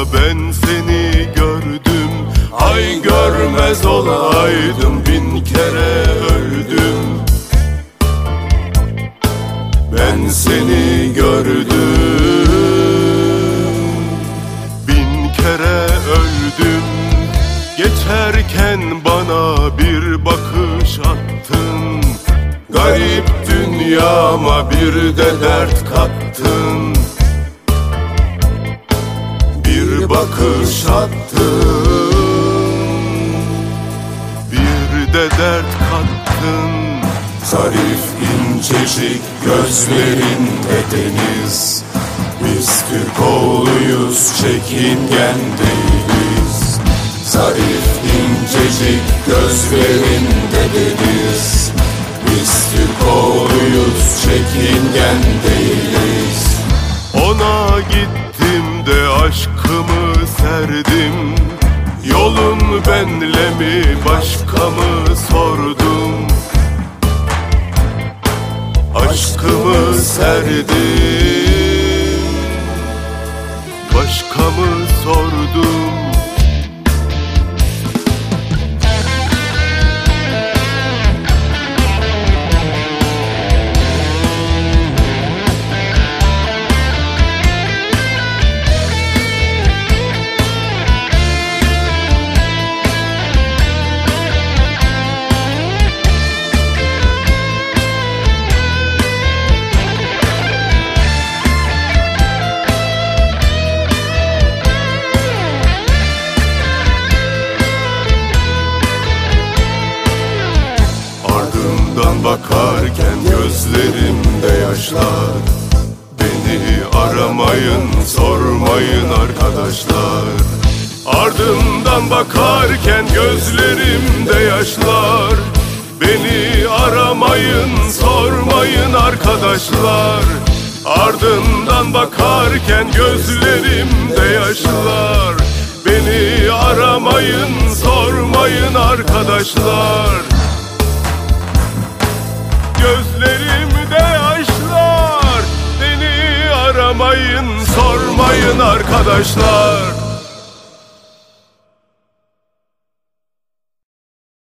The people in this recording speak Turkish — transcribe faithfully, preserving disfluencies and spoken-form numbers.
ben seni gördüm. Ay görmez olaydım, bin kere öldüm. Ben seni gördüm, bin kere öldüm. Geçerken bana bir bakış attın, garip dünyama bir de dert kattın. Bir bakış attın, bir de dert kattın. Zarif incecik gözlerinde deniz, biz Türk oğluyuz, çekingen değiliz. Zarif incecik gözlerinde deniz, biz Türk oğluyuz, çekingen değiliz. Ona gittim de aşkımı serdim, yolun benle mi başka mı sordum. Aşkımı serdim, başka mı sordum. Bakarken gözlerimde yaşlar, beni aramayın, sormayın arkadaşlar. Ardımdan bakarken gözlerimde yaşlar, beni aramayın, sormayın arkadaşlar. Ardımdan bakarken gözlerimde yaşlar, beni aramayın, sormayın arkadaşlar. Gözlerimde yaşlar, beni aramayın, sormayın arkadaşlar.